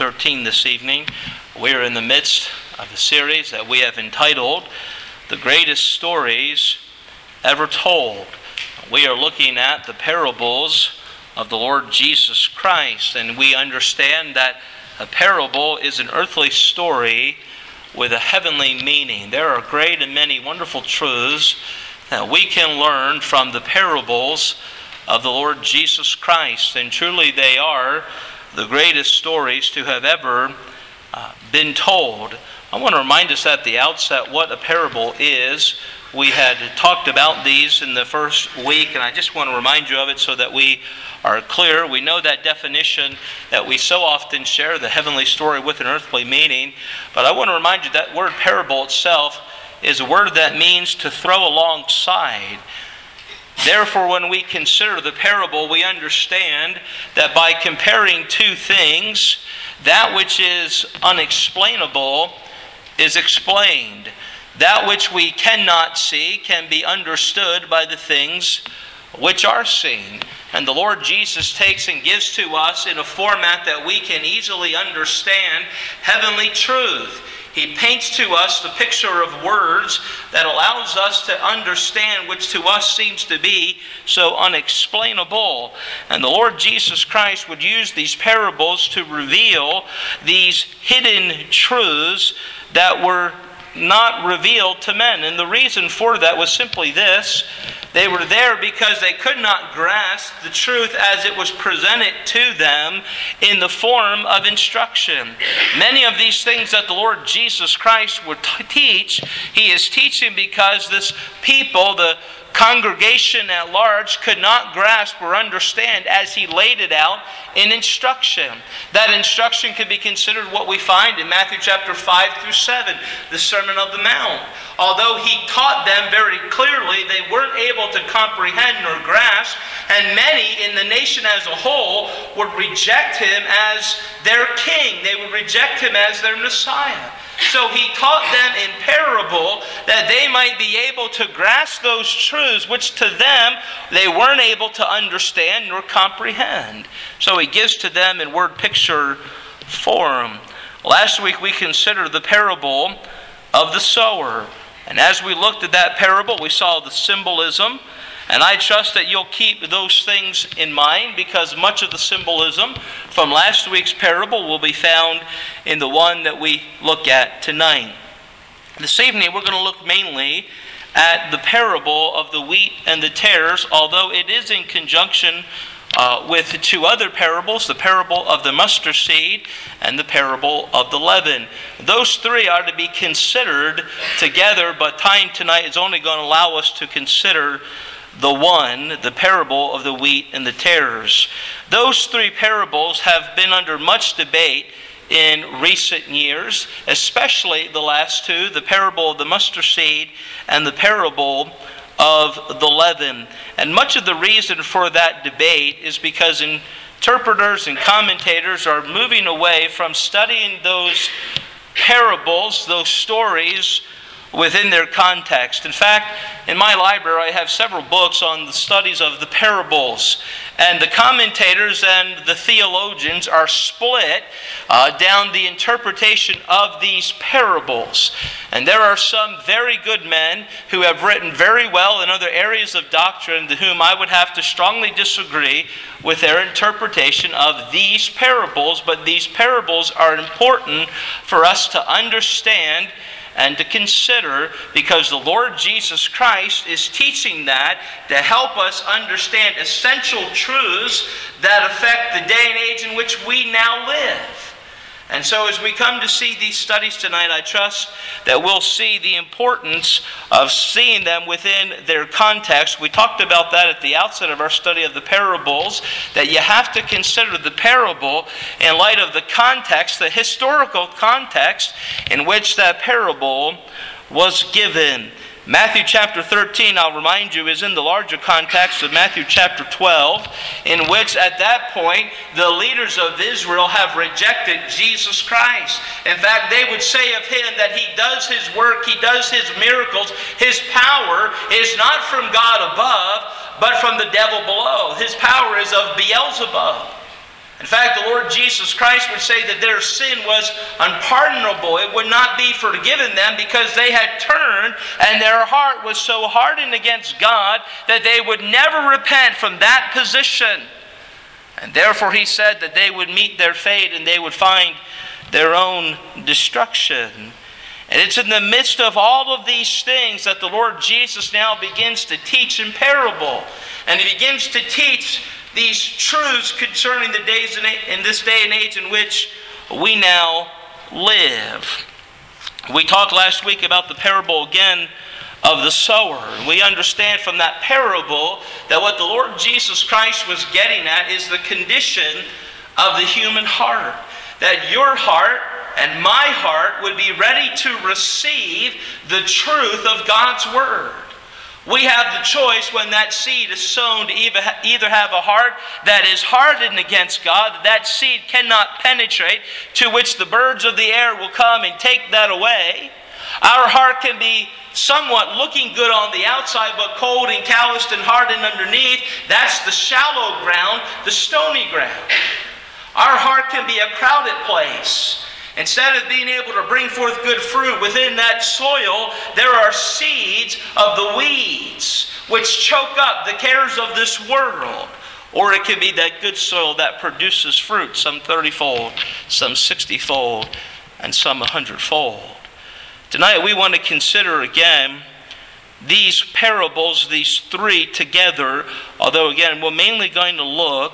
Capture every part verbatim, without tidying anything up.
thirteen this evening. We are in the midst of a series that we have entitled, The Greatest Stories Ever Told. We are looking at the parables of the Lord Jesus Christ, and we understand that a parable is an earthly story with a heavenly meaning. There are great and many wonderful truths that we can learn from the parables of the Lord Jesus Christ, and truly they are the greatest stories to have ever uh, been told. I want to remind us at the outset what a parable is. We had talked about these in the first week, and I just want to remind you of it so that we are clear. We know that definition that we so often share, the heavenly story with an earthly meaning, but I want to remind you that word parable itself is a word that means to throw alongside. Therefore, when we consider the parable, we understand that by comparing two things, that which is unexplainable is explained. That which we cannot see can be understood by the things which are seen. And the Lord Jesus takes and gives to us in a format that we can easily understand heavenly truth. He paints to us the picture of words that allows us to understand which to us seems to be so unexplainable. And the Lord Jesus Christ would use these parables to reveal these hidden truths that were not revealed to men. And the reason for that was simply this: they were there because they could not grasp the truth as it was presented to them in the form of instruction. Many of these things that the Lord Jesus Christ would t- teach, He is teaching because this people, the congregation at large, could not grasp or understand as He laid it out in instruction. That instruction could be considered what we find in Matthew chapter five through seven, the Sermon on the Mount. Although He taught them very clearly, they weren't able to comprehend nor grasp, and many in the nation as a whole would reject Him as their king. They would reject Him as their Messiah. So He taught them in parable that they might be able to grasp those truths which to them they weren't able to understand nor comprehend. So He gives to them in word picture form. Last week we considered the parable of the sower. And as we looked at that parable, we saw the symbolism. And I trust that you'll keep those things in mind, because much of the symbolism from last week's parable will be found in the one that we look at tonight. This evening we're going to look mainly at the parable of the wheat and the tares, although it is in conjunction uh, with two other parables, the parable of the mustard seed and the parable of the leaven. Those three are to be considered together, but time tonight is only going to allow us to consider the one, the parable of the wheat and the tares. Those three parables have been under much debate in recent years, especially the last two, the parable of the mustard seed and the parable of the leaven. And much of the reason for that debate is because interpreters and commentators are moving away from studying those parables, those stories, within their context. In fact, in my library I have several books on the studies of the parables, and the commentators and the theologians are split uh, down the interpretation of these parables. And there are some very good men who have written very well in other areas of doctrine to whom I would have to strongly disagree with their interpretation of these parables, but these parables are important for us to understand and to consider, because the Lord Jesus Christ is teaching that to help us understand essential truths that affect the day and age in which we now live. And so as we come to see these studies tonight, I trust that we'll see the importance of seeing them within their context. We talked about that at the outset of our study of the parables, that you have to consider the parable in light of the context, the historical context in which that parable was given. Matthew chapter thirteen, I'll remind you, is in the larger context of Matthew chapter twelve, in which at that point the leaders of Israel have rejected Jesus Christ. In fact, they would say of Him that He does His work, He does His miracles, His power is not from God above, but from the devil below. His power is of Beelzebub. In fact, the Lord Jesus Christ would say that their sin was unpardonable. It would not be forgiven them because they had turned and their heart was so hardened against God that they would never repent from that position. And therefore he said that they would meet their fate and they would find their own destruction. And it's in the midst of all of these things that the Lord Jesus now begins to teach in parable. And he begins to teach these truths concerning the days in this day and age in which we now live. We talked last week about the parable again of the sower. We understand from that parable that what the Lord Jesus Christ was getting at is the condition of the human heart. That your heart and my heart would be ready to receive the truth of God's Word. We have the choice when that seed is sown to either have a heart that is hardened against God, that that seed cannot penetrate, to which the birds of the air will come and take that away. Our heart can be somewhat looking good on the outside, but cold and calloused and hardened underneath. That's the shallow ground, the stony ground. Our heart can be a crowded place. Instead of being able to bring forth good fruit within that soil, there are seeds of the weeds which choke up the cares of this world. Or it can be that good soil that produces fruit, some thirty-fold, some sixty-fold, and some a hundred-fold. Tonight we want to consider again these parables, these three together, although again we're mainly going to look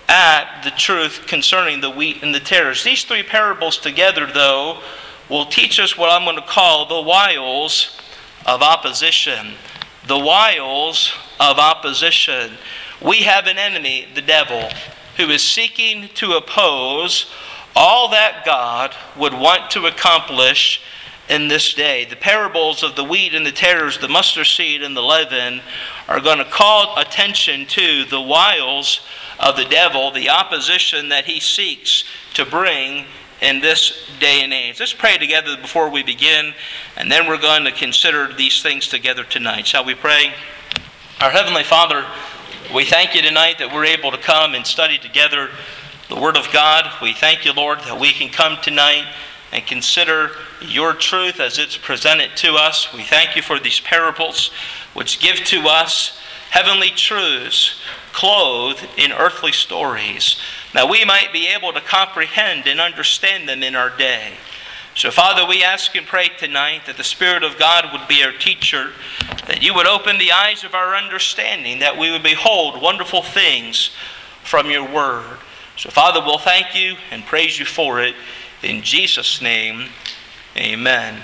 at the truth concerning the wheat and the tares. These three parables together, though, will teach us what I'm going to call the wiles of opposition. The wiles of opposition. We have an enemy, the devil, who is seeking to oppose all that God would want to accomplish in this day. The parables of the wheat and the tares, the mustard seed and the leaven, are going to call attention to the wiles of the devil, the opposition that he seeks to bring in this day and age. Let's pray together before we begin, and then we're going to consider these things together tonight. Shall we pray? Our Heavenly Father, we thank you tonight that we're able to come and study together the Word of God. We thank you, Lord, that we can come tonight and consider your truth as it's presented to us. We thank you for these parables which give to us heavenly truths clothed in earthly stories, that we might be able to comprehend and understand them in our day. So, Father, we ask and pray tonight that the Spirit of God would be our teacher, that you would open the eyes of our understanding, that we would behold wonderful things from your word. So, Father, we'll thank you and praise you for it. In Jesus' name, amen.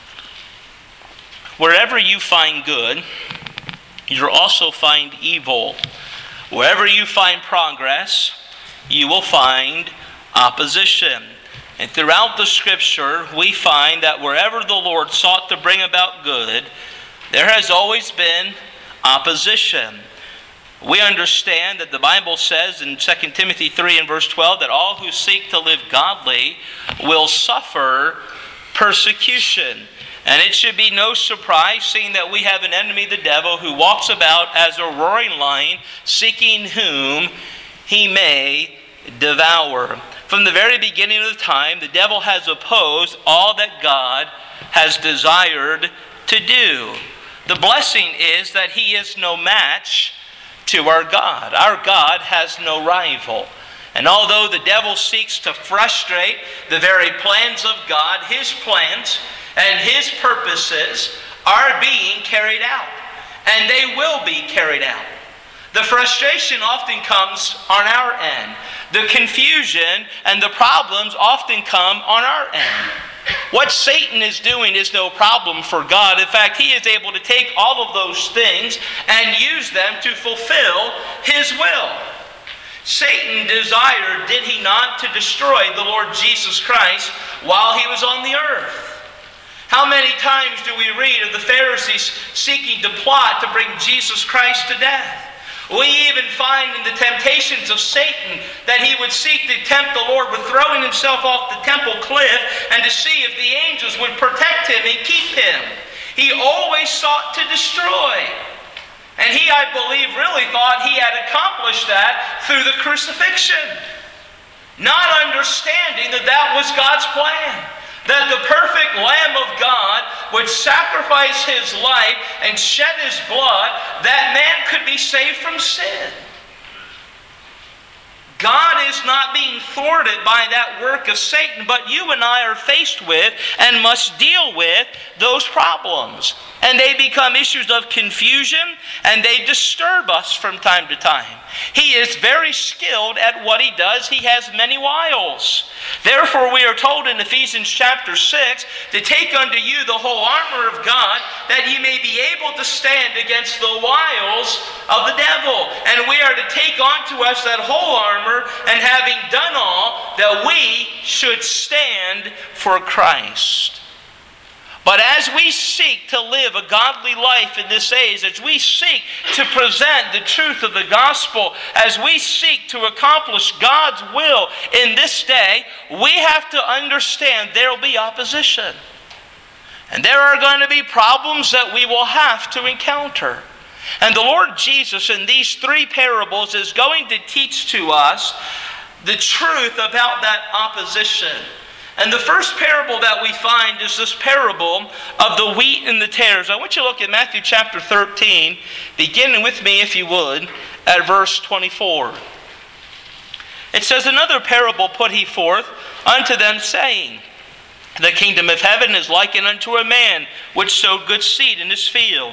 Wherever you find good, you'll also find evil. Wherever you find progress, you will find opposition. And throughout the Scripture, we find that wherever the Lord sought to bring about good, there has always been opposition. We understand that the Bible says in Second Timothy three and verse twelve that all who seek to live godly will suffer persecution. And it should be no surprise, seeing that we have an enemy, the devil, who walks about as a roaring lion, seeking whom he may devour. From the very beginning of the time, the devil has opposed all that God has desired to do. The blessing is that he is no match to our God. Our God has no rival. And although the devil seeks to frustrate the very plans of God, his plans and his purposes are being carried out. And they will be carried out. The frustration often comes on our end. The confusion and the problems often come on our end. What Satan is doing is no problem for God. In fact, he is able to take all of those things and use them to fulfill his will. Satan desired, did he not, to destroy the Lord Jesus Christ while he was on the earth. How many times do we read of the Pharisees seeking to plot to bring Jesus Christ to death? We even find in the temptations of Satan that he would seek to tempt the Lord with throwing himself off the temple cliff and to see if the angels would protect him and keep him. He always sought to destroy. And he, I believe, really thought he had accomplished that through the crucifixion. not understanding that that was God's plan. That the perfect Lamb of God would sacrifice his life and shed his blood, that man could be saved from sin. God is not being thwarted by that work of Satan, but you and I are faced with and must deal with those problems. And they become issues of confusion, and they disturb us from time to time. He is very skilled at what he does. He has many wiles. Therefore, we are told in Ephesians chapter six to take unto you the whole armor of God, that ye may be able to stand against the wiles of the devil. And we are to take unto us that whole armor, and having done all, that we should stand for Christ. But as we seek to live a godly life in this age, as we seek to present the truth of the gospel, as we seek to accomplish God's will in this day, we have to understand there will be opposition. And there are going to be problems that we will have to encounter. And the Lord Jesus in these three parables is going to teach to us the truth about that opposition. And the first parable that we find is this parable of the wheat and the tares. I want you to look at Matthew chapter thirteen, beginning with me, if you would, at verse twenty-four. It says, "Another parable put he forth unto them, saying, The kingdom of heaven is likened unto a man which sowed good seed in his field.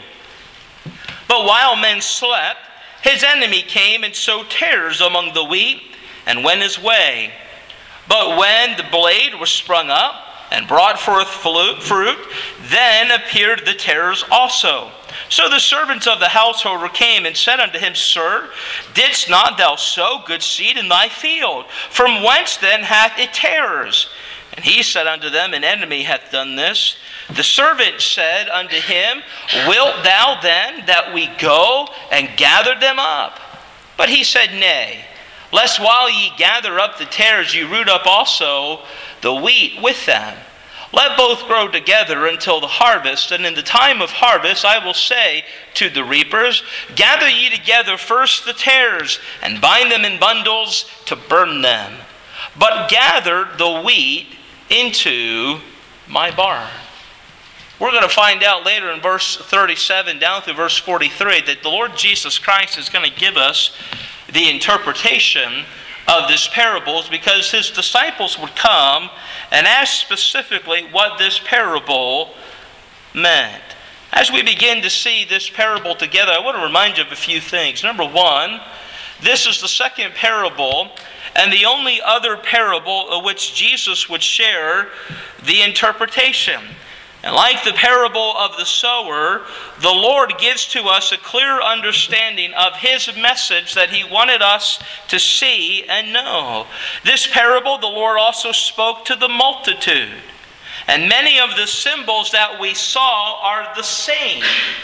But while men slept, his enemy came and sowed tares among the wheat, and went his way. But when the blade was sprung up and brought forth fruit, then appeared the tares also. So the servants of the householder came and said unto him, Sir, didst not thou sow good seed in thy field? From whence then hath it tares? And he said unto them, An enemy hath done this. The servant said unto him, Wilt thou then that we go and gather them up? But he said, Nay, lest while ye gather up the tares, ye root up also the wheat with them. Let both grow together until the harvest, and in the time of harvest I will say to the reapers, Gather ye together first the tares, and bind them in bundles to burn them. But gather the wheat into my barn." We're going to find out later in verse thirty-seven down through verse forty-three that the Lord Jesus Christ is going to give us the interpretation of this parables, because his disciples would come and ask specifically what this parable meant. As we begin to see this parable together, I want to remind you of a few things. Number one, this is the second parable and the only other parable of which Jesus would share the interpretation. And like the parable of the sower, the Lord gives to us a clear understanding of his message that he wanted us to see and know. This parable, the Lord also spoke to the multitude. And many of the symbols that we saw are the same.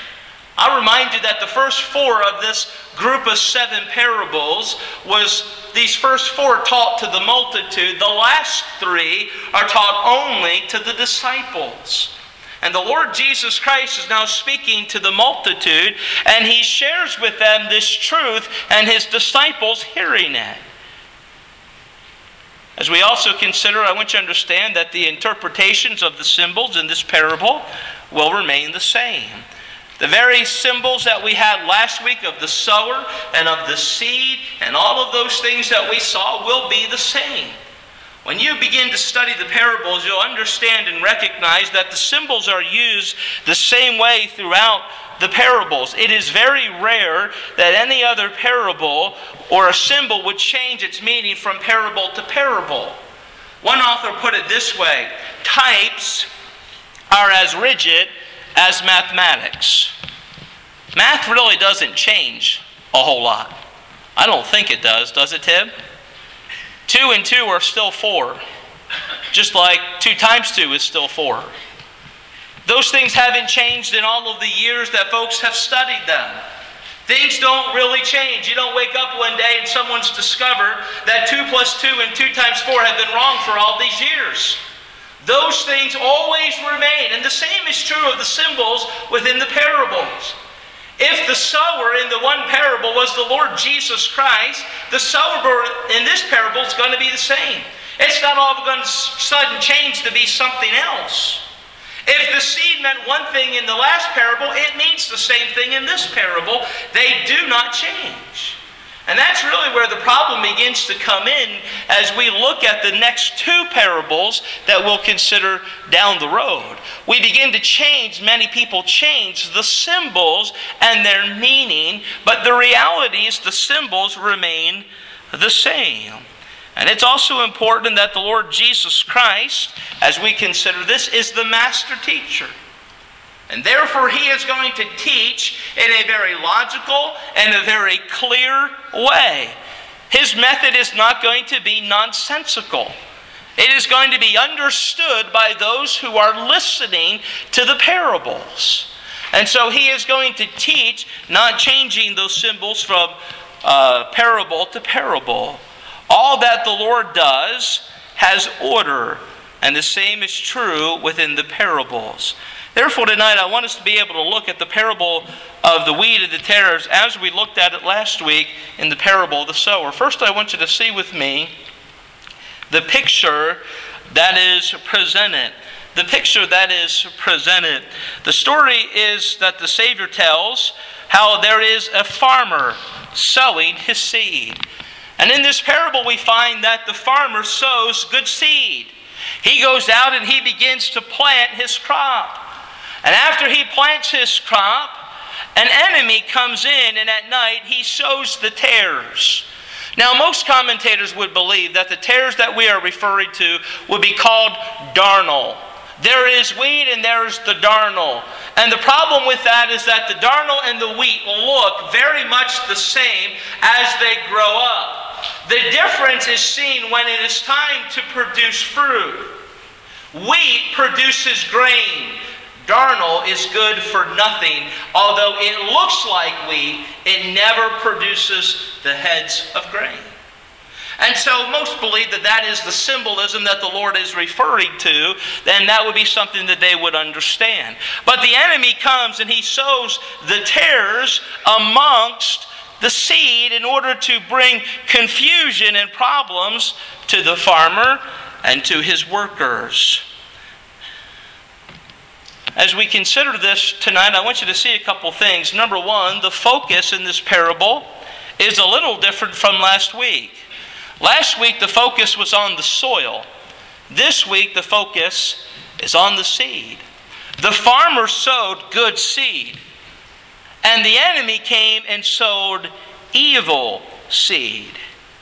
I remind you that the first four of this group of seven parables was these first four taught to the multitude. The last three are taught only to the disciples. And the Lord Jesus Christ is now speaking to the multitude, and he shares with them this truth, and his disciples hearing it. As we also consider, I want you to understand that the interpretations of the symbols in this parable will remain the same. The very symbols that we had last week of the sower and of the seed and all of those things that we saw will be the same. When you begin to study the parables, you'll understand and recognize that the symbols are used the same way throughout the parables. It is very rare that any other parable or a symbol would change its meaning from parable to parable. One author put it this way: types are as rigid as mathematics. Math really doesn't change a whole lot. I don't think it does, does it, Tim? Two and two are still four. Just like two times two is still four. Those things haven't changed in all of the years that folks have studied them. Things don't really change. You don't wake up one day and someone's discovered that two plus two and two times four have been wrong for all these years. Those things always remain. And the same is true of the symbols within the parables. If the sower in the one parable was the Lord Jesus Christ, the sower in this parable is going to be the same. It's not all of a sudden change to be something else. If the seed meant one thing in the last parable, it means the same thing in this parable. They do not change. And that's really where the problem begins to come in as we look at the next two parables that we'll consider down the road. We begin to change, many people change the symbols and their meaning, but the reality is the symbols remain the same. And it's also important that the Lord Jesus Christ, as we consider this, is the master teacher. And therefore, He is going to teach in a very logical and a very clear way. His method is not going to be nonsensical. It is going to be understood by those who are listening to the parables. And so He is going to teach, not changing those symbols from uh, parable to parable. All that the Lord does has order, and the same is true within the parables. Therefore, tonight I want us to be able to look at the parable of the wheat and the tares as we looked at it last week in the parable of the sower. First, I want you to see with me the picture that is presented. The picture that is presented. The story is that the Savior tells how there is a farmer sowing his seed. And in this parable we find that the farmer sows good seed. He goes out and he begins to plant his crop. And after he plants his crop, an enemy comes in, and at night he sows the tares. Now, most commentators would believe that the tares that we are referring to would be called darnel. There is wheat and there is the darnel. And the problem with that is that the darnel and the wheat look very much the same as they grow up. The difference is seen when it is time to produce fruit. Wheat produces grain. Darnel is good for nothing. Although it looks like wheat, it never produces the heads of grain. And so most believe that that is the symbolism that the Lord is referring to, then that would be something that they would understand. But the enemy comes and he sows the tares amongst the seed in order to bring confusion and problems to the farmer and to his workers. As we consider this tonight, I want you to see a couple things. Number one, the focus in this parable is a little different from last week. Last week, the focus was on the soil. This week, the focus is on the seed. The farmer sowed good seed, and the enemy came and sowed evil seed.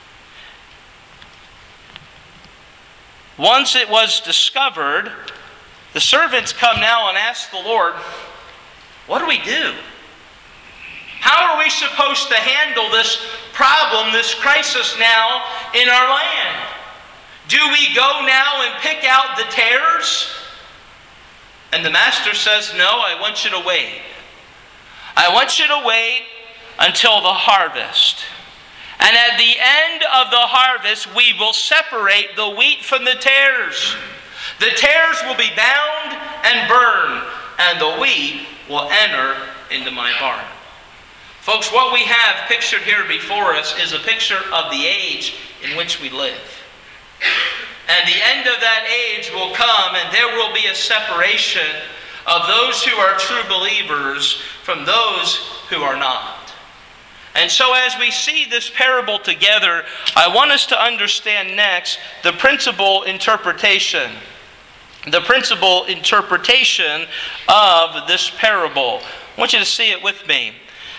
Once it was discovered, the servants come now and ask the Lord, what do we do? How are we supposed to handle this problem, this crisis now in our land? Do we go now and pick out the tares? And the master says, no, I want you to wait. I want you to wait until the harvest. And at the end of the harvest, we will separate the wheat from the tares. The tares will be bound and burned, and the wheat will enter into my barn. Folks, what we have pictured here before us is a picture of the age in which we live. And the end of that age will come, and there will be a separation of those who are true believers from those who are not. And so as we see this parable together, I want us to understand next the principal interpretation. The principal interpretation of this parable. I want you to see it with me.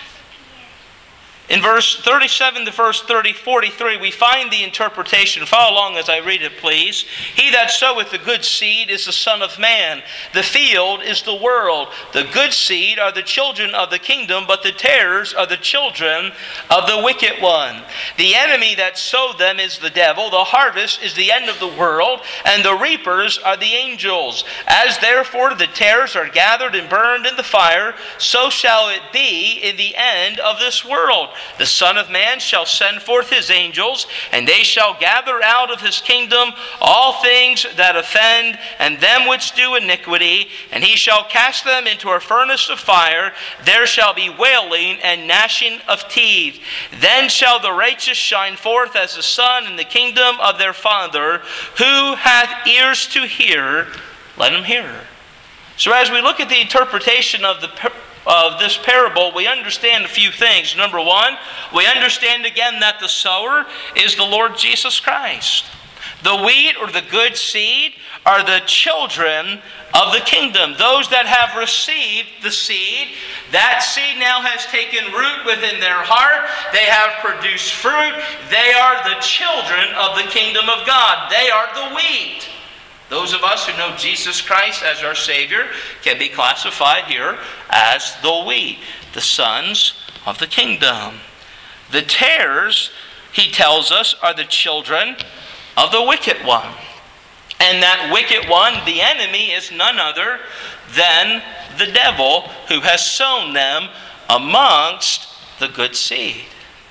In verse thirty-seven to verse thirty, forty-three, we find the interpretation. Follow along as I read it, please. He that soweth the good seed is the Son of Man. The field is the world. The good seed are the children of the kingdom, but the tares are the children of the wicked one. The enemy that sowed them is the devil. The harvest is the end of the world, and the reapers are the angels. As therefore the tares are gathered and burned in the fire, so shall it be in the end of this world. The Son of Man shall send forth his angels, and they shall gather out of his kingdom all things that offend, and them which do iniquity, and he shall cast them into a furnace of fire. There shall be wailing and gnashing of teeth. Then shall the righteous shine forth as the sun in the kingdom of their Father. Who hath ears to hear, let him hear. So as we look at the interpretation of the of this parable, we understand a few things. Number one, we understand again that the sower is the Lord Jesus Christ. The wheat or the good seed are the children of the kingdom. Those that have received the seed, that seed now has taken root within their heart. They have produced fruit. They are the children of the kingdom of God. They are the wheat. Those of us who know Jesus Christ as our Savior can be classified here as the wheat, the sons of the kingdom. The tares, he tells us, are the children of the wicked one. And that wicked one, the enemy, is none other than the devil who has sown them amongst the good seed.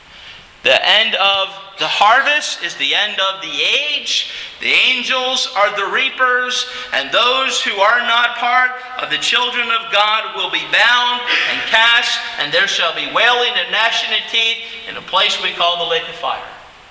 The end of the harvest is the end of the age. The angels are the reapers, and those who are not part of the children of God will be bound and cast, and there shall be wailing and gnashing of teeth in a place we call the lake of fire.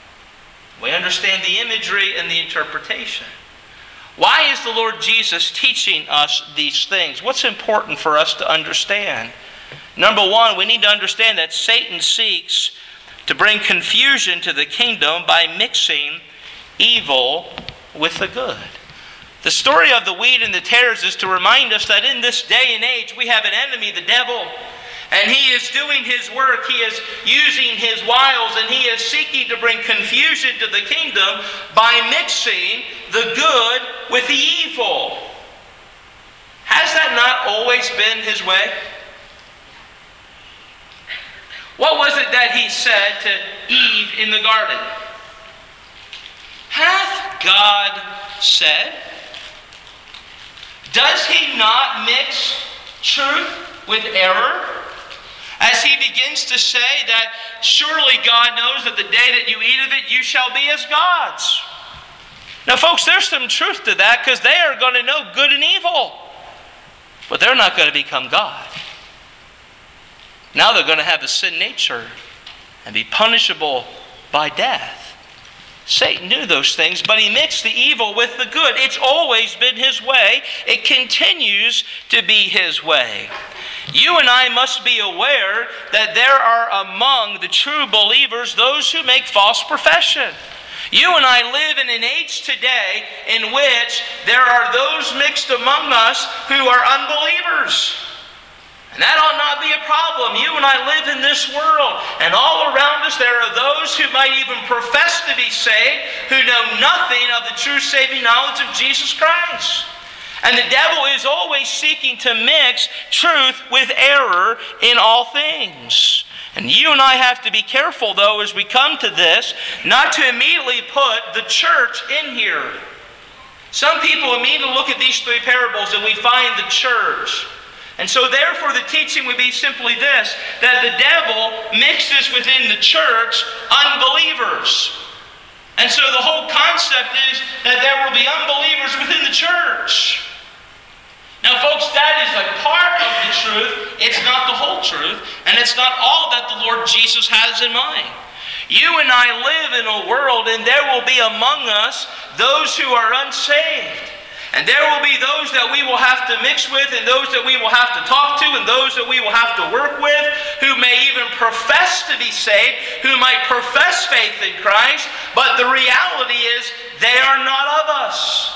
We understand the imagery and the interpretation. Why is the Lord Jesus teaching us these things? What's important for us to understand? Number one, we need to understand that Satan seeks to bring confusion to the kingdom by mixing evil with the good. The story of the wheat and the tares is to remind us that in this day and age we have an enemy, the devil, and he is doing his work. He is using his wiles, and he is seeking to bring confusion to the kingdom by mixing the good with the evil. Has that not always been his way? What was it that he said to Eve in the garden? Hath God said? Does he not mix truth with error? As he begins to say that surely God knows that the day that you eat of it, you shall be as gods. Now folks, there's some truth to that, because they are going to know good and evil. But they're not going to become God. Now they're going to have a sin nature and be punishable by death. Satan knew those things, but he mixed the evil with the good. It's always been his way. It continues to be his way. You and I must be aware that there are among the true believers those who make false profession. You and I live in an age today in which there are those mixed among us who are unbelievers. And that ought not be a problem. You and I live in this world, and all around us there are those who might even profess to be saved, who know nothing of the true saving knowledge of Jesus Christ. And the devil is always seeking to mix truth with error in all things. And you and I have to be careful, though, as we come to this, not to immediately put the church in here. Some people immediately look at these three parables and we find the church. And so therefore the teaching would be simply this, that the devil mixes within the church unbelievers. And so the whole concept is that there will be unbelievers within the church. Now folks, that is a part of the truth. It's not the whole truth, and it's not all that the Lord Jesus has in mind. You and I live in a world, and there will be among us those who are unsaved. And there will be those that we will have to mix with, and those that we will have to talk to, and those that we will have to work with, who may even profess to be saved, who might profess faith in Christ, but the reality is they are not of us.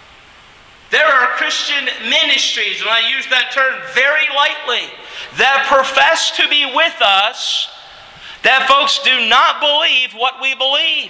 There are Christian ministries, and I use that term very lightly, that profess to be with us, that folks do not believe what we believe.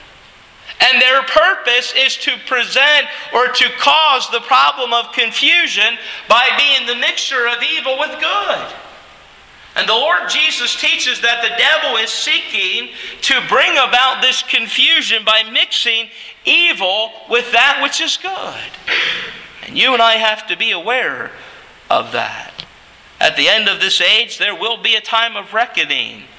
And their purpose is to present or to cause the problem of confusion by being the mixture of evil with good. And the Lord Jesus teaches that the devil is seeking to bring about this confusion by mixing evil with that which is good. And you and I have to be aware of that. At the end of this age, there will be a time of reckoning.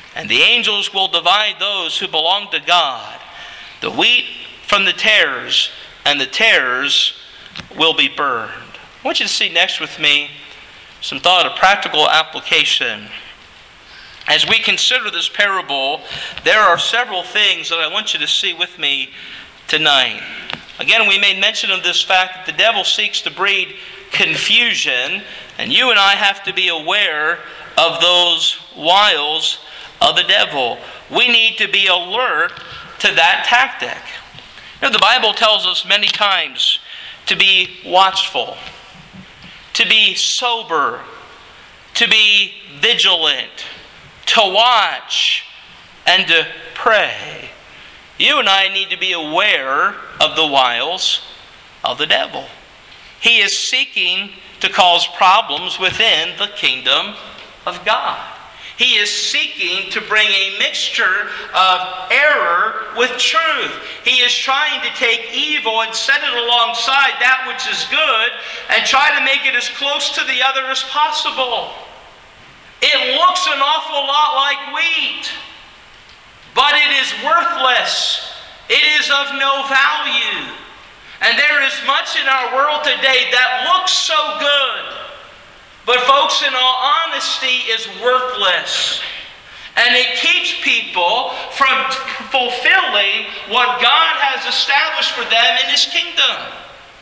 and the angels will divide those who belong to God, the wheat from the tares, and the tares will be burned. I want you to see next with me some thought of practical application. As we consider this parable, there are several things that I want you to see with me tonight. Again, we made mention of this fact that the devil seeks to breed confusion, and you and I have to be aware of those wiles of the devil. We need to be alert to that tactic. You know, the Bible tells us many times to be watchful, to be sober, to be vigilant, to watch, and to pray. You and I need to be aware of the wiles of the devil. He is seeking to cause problems within the kingdom of God. He is seeking to bring a mixture of error with truth. He is trying to take evil and set it alongside that which is good and try to make it as close to the other as possible. It looks an awful lot like wheat, but it is worthless. It is of no value. And there is much in our world today that looks so good, but folks, in all honesty, is worthless. And it keeps people from fulfilling what God has established for them in His kingdom.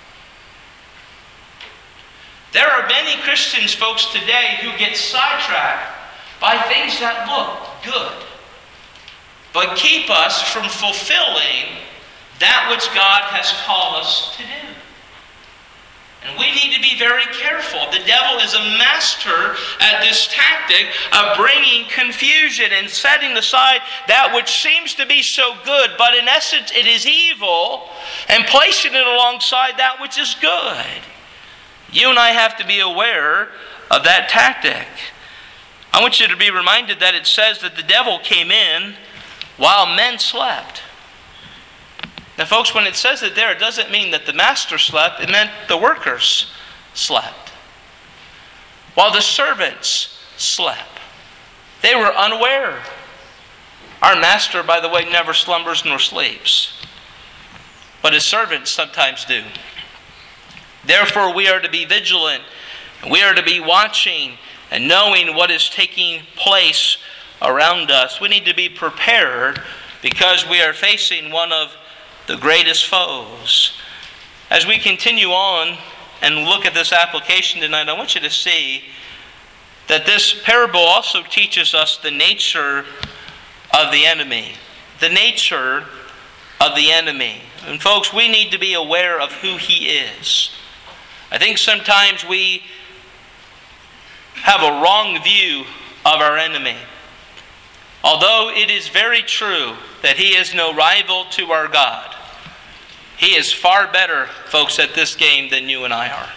There are many Christians, folks, today who get sidetracked by things that look good, but keep us from fulfilling that which God has called us to do. And we need to be very careful. The devil is a master at this tactic of bringing confusion and setting aside that which seems to be so good, but in essence it is evil, and placing it alongside that which is good. You and I have to be aware of that tactic. I want you to be reminded that it says that the devil came in while men slept. Now, folks, when it says it there, it doesn't mean that the master slept. It meant the workers slept. While the servants slept. They were unaware. Our master, by the way, never slumbers nor sleeps. But his servants sometimes do. Therefore, we are to be vigilant. We are to be watching and knowing what is taking place around us. We need to be prepared because we are facing one of the greatest foes. As we continue on and look at this application tonight, I want you to see that this parable also teaches us the nature of the enemy. The nature of the enemy. And folks, we need to be aware of who he is. I think sometimes we have a wrong view of our enemy. Although it is very true that he is no rival to our God, he is far better, folks, at this game than you and I are.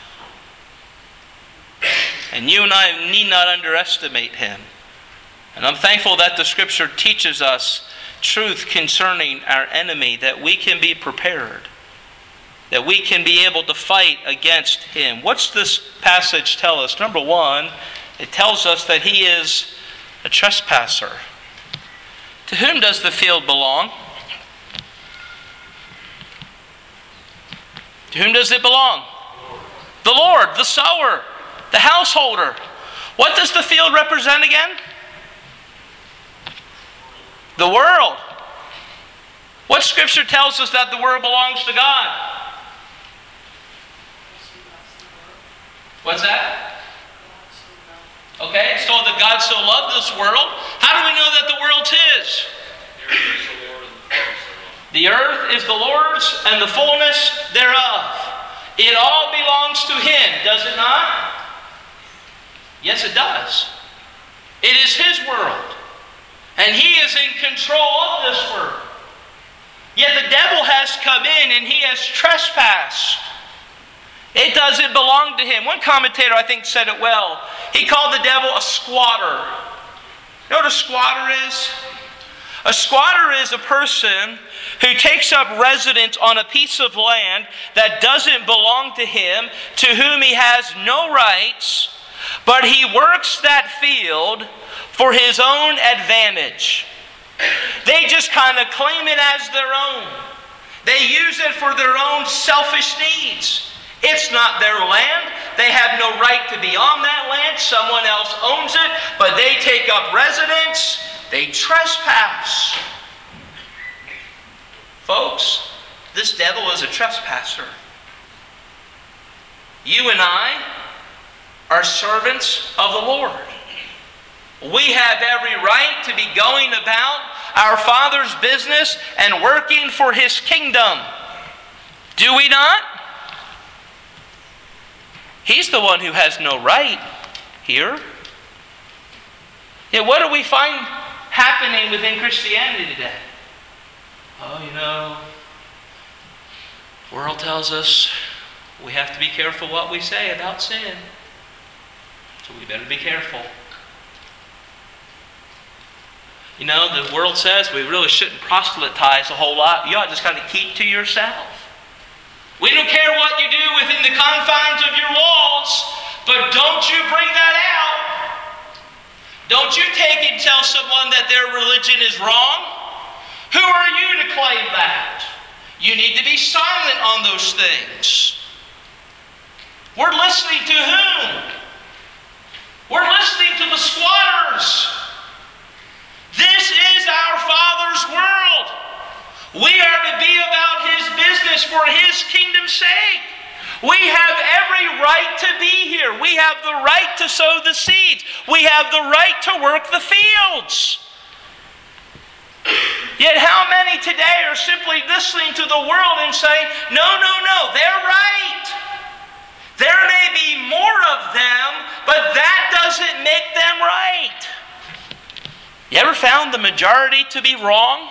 And you and I need not underestimate him. And I'm thankful that the Scripture teaches us truth concerning our enemy, that we can be prepared, that we can be able to fight against him. What's this passage tell us? Number one, it tells us that he is a trespasser. To whom does the field belong? To whom does it belong? The Lord, the sower, the householder. What does the field represent again? The world. What Scripture tells us that the world belongs to God? What's that? Okay, so that God so loved this world. How do we know that the world's His? The earth is the Lord's and the fullness thereof. It all belongs to Him, does it not? Yes, it does. It is His world. And He is in control of this world. Yet the devil has come in and he has trespassed. It doesn't belong to him. One commentator, I think, said it well. He called the devil a squatter. You know what a squatter is? A squatter is a person who takes up residence on a piece of land that doesn't belong to him, to whom he has no rights, but he works that field for his own advantage. They just kind of claim it as their own. They use it for their own selfish needs. It's not their land. They have no right to be on that land. Someone else owns it, but they take up residence. They trespass. Folks, this devil is a trespasser. You and I are servants of the Lord. We have every right to be going about our Father's business and working for His kingdom. Do we not? He's the one who has no right here. Yet what do we find happening within Christianity today? Oh, you know, the world tells us we have to be careful what we say about sin. So we better be careful. You know, the world says we really shouldn't proselytize a whole lot. You ought to just kind of keep to yourself. We don't care what you do within the confines of your walls, but don't you bring that out. Don't you take and tell someone that their religion is wrong. Who are you to claim that? You need to be silent on those things. We're listening to whom? We're listening to the squatters. This is our Father's world. We are to be about His business for His kingdom's sake. We have every right to be here. We have the right to sow the seeds. We have the right to work the fields. Yet how many today are simply listening to the world and saying, no, no, no, they're right. There may be more of them, but that doesn't make them right. You ever found the majority to be wrong?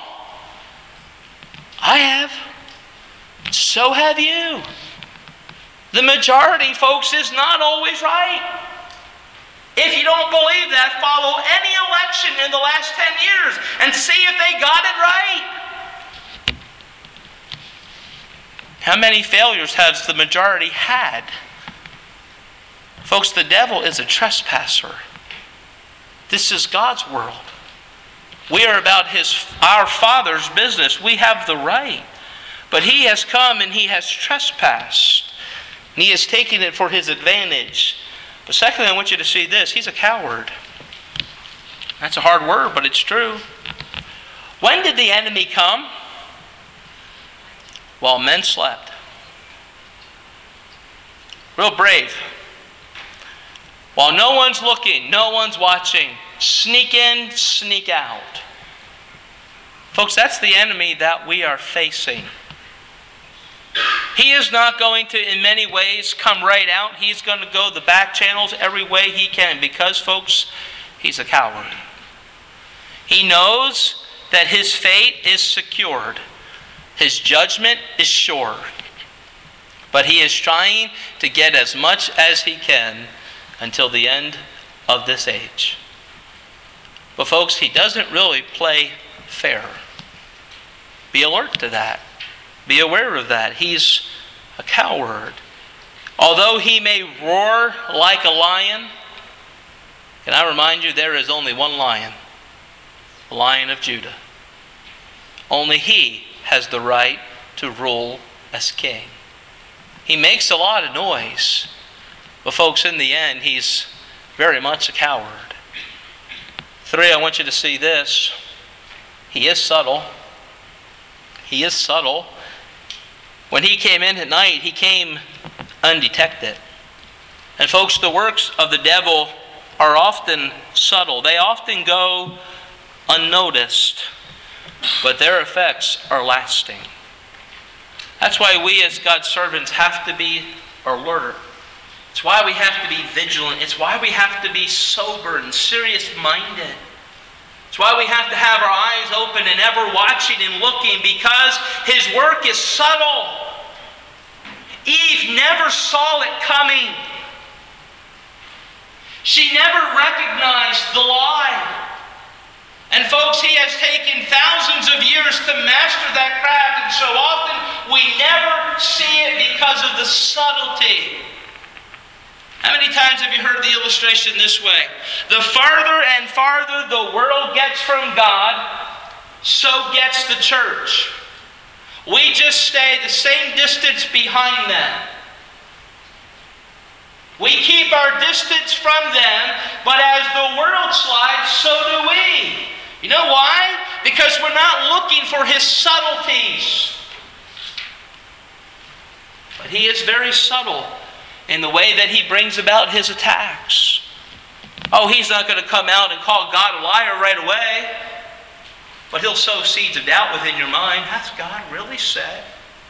I have. So have you. The majority, folks, is not always right. If you don't believe that, follow any election in the last ten years and see if they got it right. How many failures has the majority had? Folks, the devil is a trespasser. This is God's world. We are about his, our Father's business. We have the right. But he has come and he has trespassed. And he has taken it for his advantage. But secondly, I want you to see this. He's a coward. That's a hard word, but it's true. When did the enemy come? While men slept. Real brave. While no one's looking, no one's watching. Sneak in, sneak out. Folks, that's the enemy that we are facing. He is not going to, in many ways, come right out. He's going to go the back channels every way he can because, folks, he's a coward. He knows that his fate is secured. His judgment is sure. But he is trying to get as much as he can until the end of this age. But folks, he doesn't really play fair. Be alert to that. Be aware of that. He's a coward. Although he may roar like a lion, can I remind you, there is only one lion, the Lion of Judah. Only he has the right to rule as king. He makes a lot of noise, but folks, in the end, he's very much a coward. Three, I want you to see this. He is subtle. He is subtle. When he came in at night, he came undetected. And folks, the works of the devil are often subtle. They often go unnoticed, but their effects are lasting. That's why we as God's servants have to be alert. It's why we have to be vigilant. It's why we have to be sober and serious-minded. It's why we have to have our eyes open and ever watching and looking, because his work is subtle. Eve never saw it coming. She never recognized the lie. And folks, he has taken thousands of years to master that craft, and so often we never see it because of the subtlety. How many times have you heard the illustration this way? The farther and farther the world gets from God, so gets the church. We just stay the same distance behind them. We keep our distance from them, but as the world slides, so do we. You know why? Because we're not looking for His subtleties. But He is very subtle in the way that He brings about His attacks. Oh, He's not going to come out and call God a liar right away. But He'll sow seeds of doubt within your mind. Has God really said?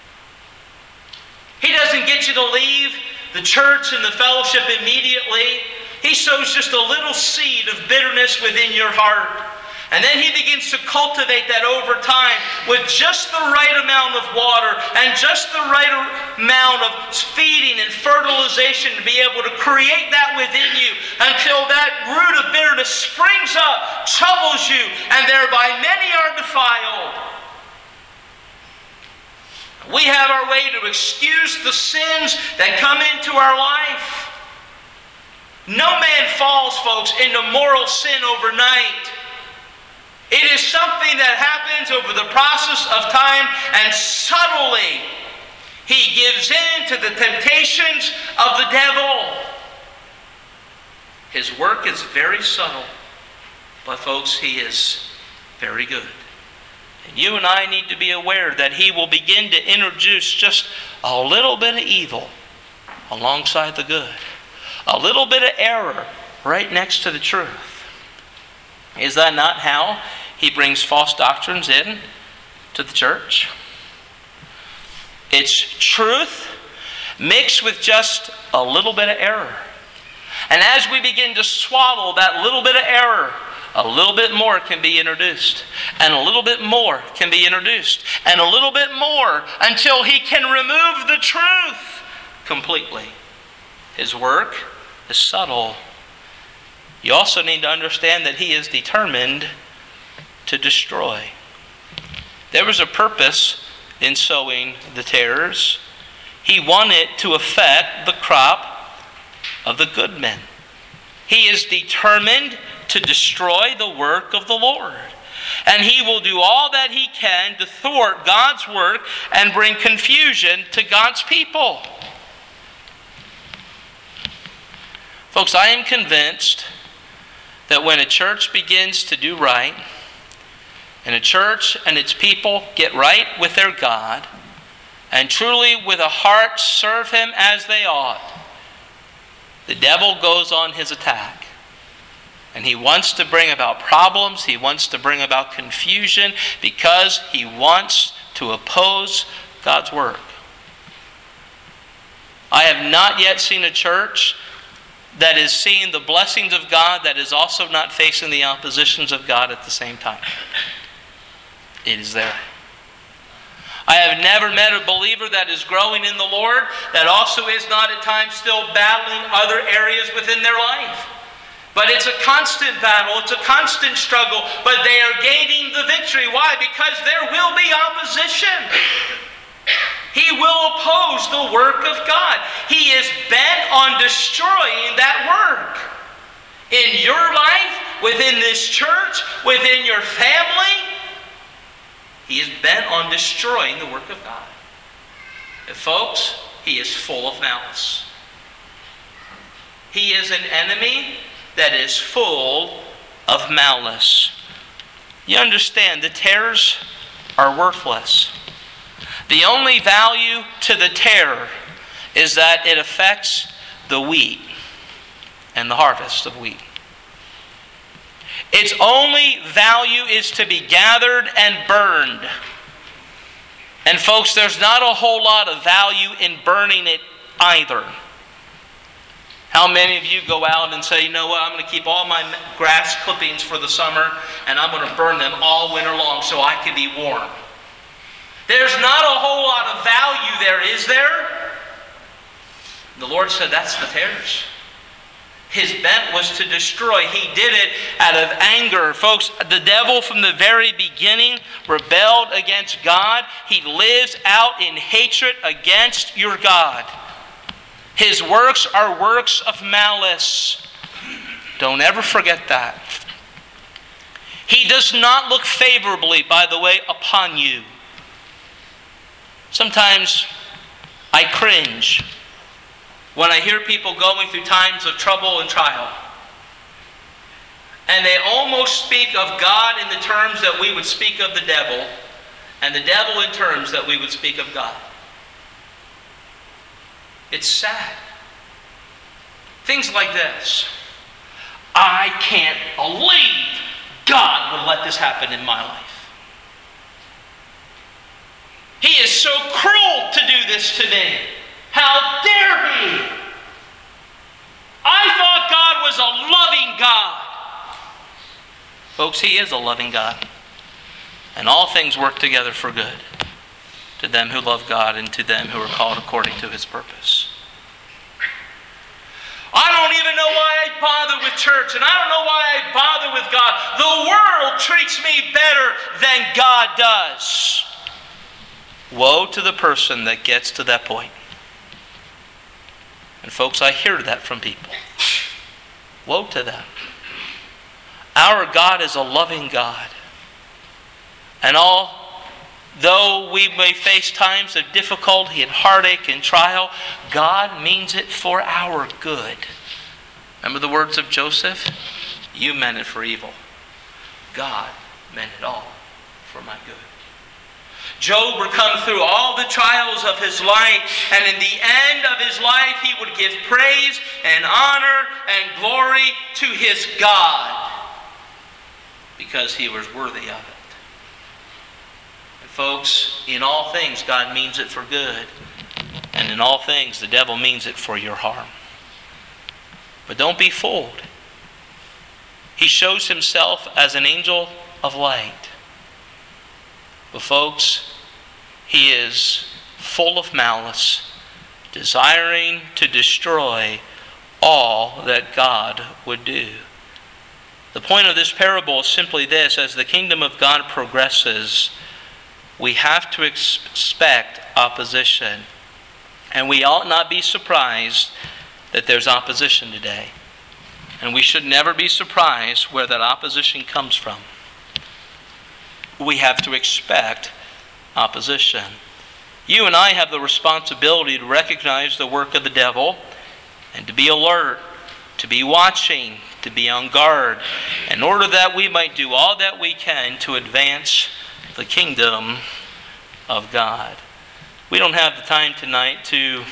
He doesn't get you to leave the church and the fellowship immediately. He sows just a little seed of bitterness within your heart. And then He begins to cultivate that over time with just the right amount of water and just the right amount of feeding and fertilization to be able to create that within you until that root of bitterness springs up, troubles you, and thereby many are defiled. We have our way to excuse the sins that come into our life. No man falls, folks, into moral sin overnight. It is something that happens over the process of time, and subtly he gives in to the temptations of the devil. His work is very subtle, but folks, he is very good. And you and I need to be aware that he will begin to introduce just a little bit of evil alongside the good. A little bit of error right next to the truth. Is that not how he brings false doctrines in to the church? It's truth mixed with just a little bit of error. And as we begin to swaddle that little bit of error, a little bit more can be introduced. And a little bit more can be introduced. And a little bit more until he can remove the truth completely. His work is subtle. You also need to understand that he is determined to destroy. There was a purpose in sowing the tares. He wanted to affect the crop of the good men. He is determined to destroy the work of the Lord. And he will do all that he can to thwart God's work and bring confusion to God's people. Folks, I am convinced that when a church begins to do right, and a church and its people get right with their God, and truly with a heart serve him as they ought, the devil goes on his attack. And he wants to bring about problems, he wants to bring about confusion, because he wants to oppose God's work. I have not yet seen a church that is seeing the blessings of God that is also not facing the oppositions of God at the same time. It is there. I have never met a believer that is growing in the Lord that also is not at times still battling other areas within their life. But it's a constant battle, it's a constant struggle, but they are gaining the victory. Why? Because there will be opposition. He will oppose the work of God. He is bent on destroying that work. In your life, within this church, within your family, he is bent on destroying the work of God. And folks, he is full of malice. He is an enemy that is full of malice. You understand, the tares are worthless. The only value to the tare is that it affects the wheat and the harvest of wheat. Its only value is to be gathered and burned. And folks, there's not a whole lot of value in burning it either. How many of you go out and say, you know what, I'm going to keep all my grass clippings for the summer and I'm going to burn them all winter long so I can be warm? There's not a whole lot of value there, is there? The Lord said that's the tares. His bent was to destroy. He did it out of anger. Folks, the devil from the very beginning rebelled against God. He lives out in hatred against your God. His works are works of malice. Don't ever forget that. He does not look favorably, by the way, upon you. Sometimes I cringe when I hear people going through times of trouble and trial. And they almost speak of God in the terms that we would speak of the devil, and the devil in terms that we would speak of God. It's sad. Things like this. I can't believe God would let this happen in my life. He is so cruel to do this to me. How dare he? I thought God was a loving God. Folks, He is a loving God. And all things work together for good to them who love God and to them who are called according to His purpose. I don't even know why I bother with church, and I don't know why I bother with God. The world treats me better than God does. Woe to the person that gets to that point. And folks, I hear that from people. Woe to them. Our God is a loving God. And although we may face times of difficulty and heartache and trial, God means it for our good. Remember the words of Joseph? You meant it for evil. God meant it all for my good. Job would come through all the trials of his life, and in the end of his life, he would give praise and honor and glory to his God because he was worthy of it. And folks, in all things, God means it for good, and in all things, the devil means it for your harm. But don't be fooled. He shows himself as an angel of light. But folks, he is full of malice, desiring to destroy all that God would do. The point of this parable is simply this: as the kingdom of God progresses, we have to expect opposition. And we ought not be surprised that there's opposition today. And we should never be surprised where that opposition comes from. We have to expect opposition. You and I have the responsibility to recognize the work of the devil and to be alert, to be watching, to be on guard, in order that we might do all that we can to advance the kingdom of God. We don't have the time tonight to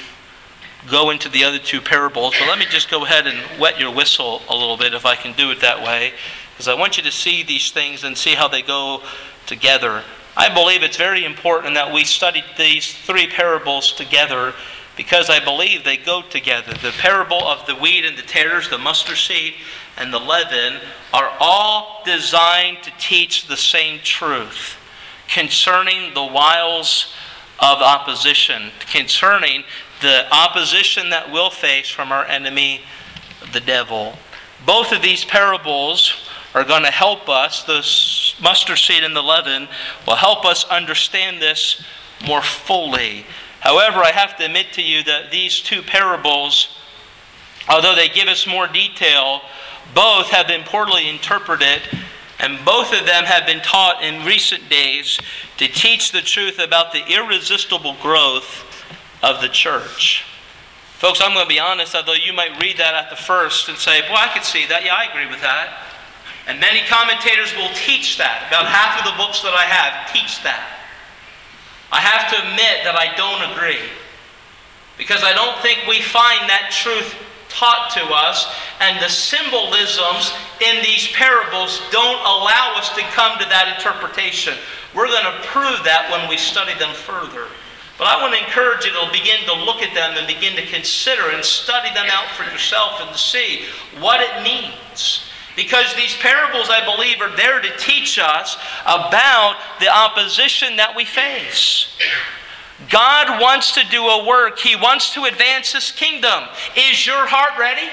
go into the other two parables, but let me just go ahead and wet your whistle a little bit, if I can do it that way, because I want you to see these things and see how they go together. I believe it's very important that we study these three parables together, because I believe they go together. The parable of the wheat and the tares, the mustard seed and the leaven, are all designed to teach the same truth concerning the wiles of opposition, concerning the opposition that we'll face from our enemy, the devil. Both of these parables are going to help us. The mustard seed and the leaven will help us understand this more fully. However, I have to admit to you that these two parables, although they give us more detail, both have been poorly interpreted, and both of them have been taught in recent days to teach the truth about the irresistible growth of the church. Folks, I'm going to be honest, although you might read that at the first and say, boy, I could see that. Yeah, I agree with that. And many commentators will teach that. About half of the books that I have teach that. I have to admit that I don't agree, because I don't think we find that truth taught to us, and the symbolisms in these parables don't allow us to come to that interpretation. We're going to prove that when we study them further. But I want to encourage you to begin to look at them and begin to consider and study them out for yourself and to see what it means. Because these parables, I believe, are there to teach us about the opposition that we face. God wants to do a work. He wants to advance His kingdom. Is your heart ready?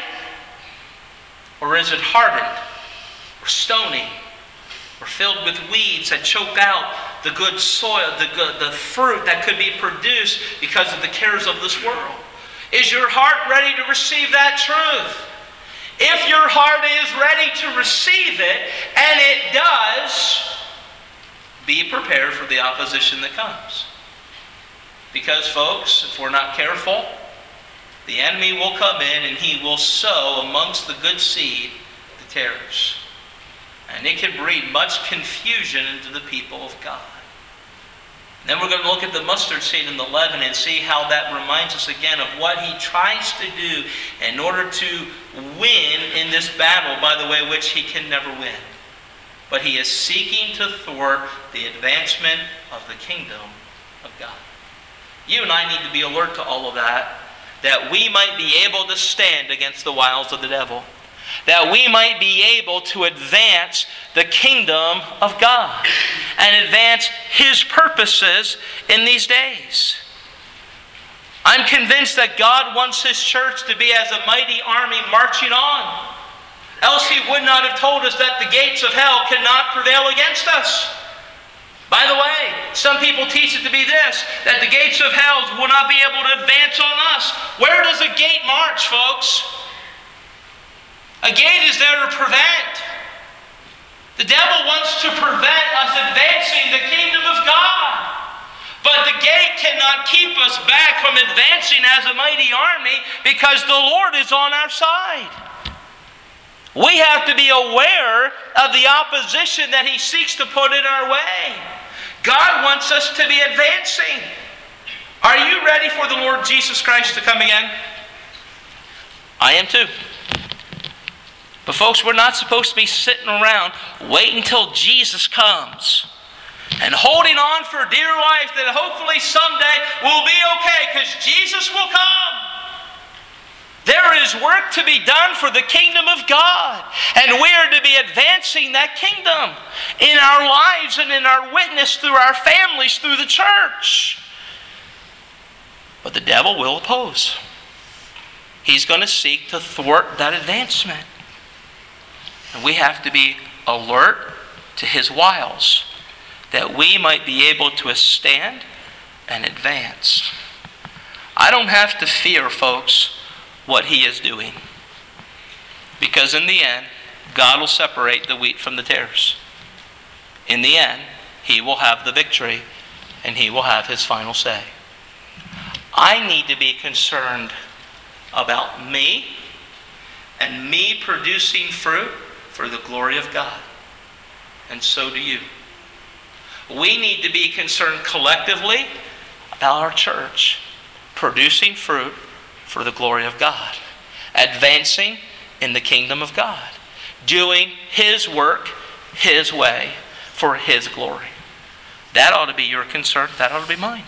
Or is it hardened, or stony, or filled with weeds that choke out the good soil, the, good, the fruit that could be produced because of the cares of this world? Is your heart ready to receive that truth? If your heart is ready to receive it, and it does, be prepared for the opposition that comes. Because, folks, if we're not careful, the enemy will come in and he will sow amongst the good seed the tares. And it can breed much confusion into the people of God. Then we're going to look at the mustard seed and the leaven and see how that reminds us again of what he tries to do in order to win in this battle, by the way, which he can never win. But he is seeking to thwart the advancement of the kingdom of God. You and I need to be alert to all of that, that we might be able to stand against the wiles of the devil, that we might be able to advance the kingdom of God and advance his purposes in these days. I'm convinced that God wants his church to be as a mighty army marching on. Else he would not have told us that the gates of hell cannot prevail against us. By the way, some people teach it to be this, that the gates of hell will not be able to advance on us. Where does a gate march, folks? A gate is there to prevent. The devil wants to prevent us advancing the kingdom of God. But the gate cannot keep us back from advancing as a mighty army because the Lord is on our side. We have to be aware of the opposition that he seeks to put in our way. God wants us to be advancing. Are you ready for the Lord Jesus Christ to come again? I am too. But folks, we're not supposed to be sitting around waiting until Jesus comes and holding on for dear life that hopefully someday we'll be okay because Jesus will come. There is work to be done for the kingdom of God, and we are to be advancing that kingdom in our lives and in our witness through our families, through the church. But the devil will oppose. He's going to seek to thwart that advancement. And we have to be alert to his wiles, that we might be able to stand and advance. I don't have to fear, folks, what he is doing. Because in the end, God will separate the wheat from the tares. In the end, he will have the victory and he will have his final say. I need to be concerned about me and me producing fruit for the glory of God. And so do you. We need to be concerned collectively about our church producing fruit for the glory of God, advancing in the kingdom of God, doing his work his way for his glory. That ought to be your concern. That ought to be mine.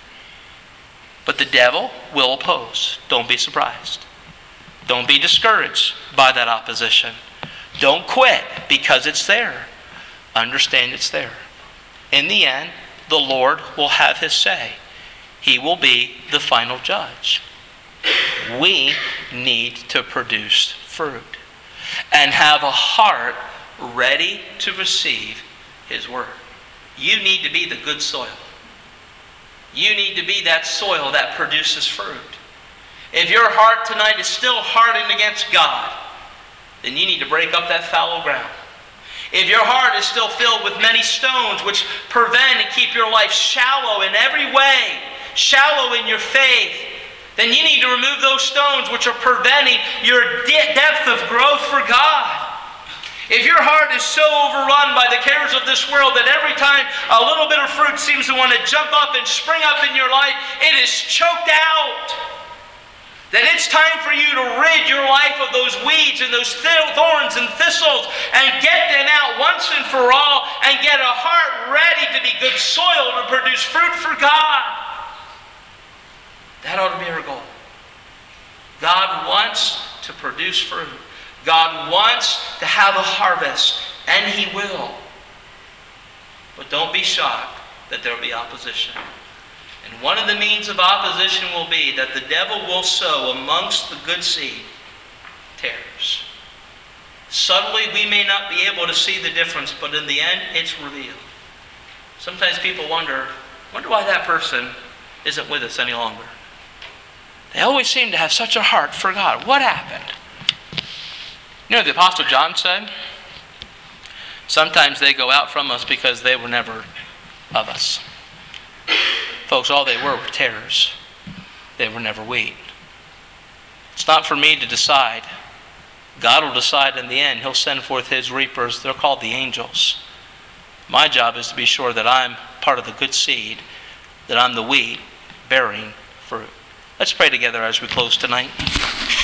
But the devil will oppose. Don't be surprised. Don't be discouraged by that opposition. Don't quit because it's there. Understand it's there. In the end, the Lord will have his say. He will be the final judge. We need to produce fruit and have a heart ready to receive his word. You need to be the good soil. You need to be that soil that produces fruit. If your heart tonight is still hardened against God, then you need to break up that fallow ground. If your heart is still filled with many stones which prevent and keep your life shallow in every way, shallow in your faith, then you need to remove those stones which are preventing your de- depth of growth for God. If your heart is so overrun by the cares of this world that every time a little bit of fruit seems to want to jump up and spring up in your life, it is choked out. Then it's time for you to rid your life of those weeds and those thorns and thistles and get them out once and for all and get a heart ready to be good soil to produce fruit for God. That ought to be our goal. God wants to produce fruit. God wants to have a harvest, and he will. But don't be shocked that there will be opposition. And one of the means of opposition will be that the devil will sow amongst the good seed tares. Subtly, we may not be able to see the difference, but in the end, it's revealed. Sometimes people wonder, wonder why that person isn't with us any longer. They always seem to have such a heart for God. What happened? You know what the Apostle John said? Sometimes they go out from us because they were never of us. Folks, all they were were tares. They were never wheat. It's not for me to decide. God will decide in the end. He'll send forth His reapers. They're called the angels. My job is to be sure that I'm part of the good seed, that I'm the wheat bearing fruit. Let's pray together as we close tonight.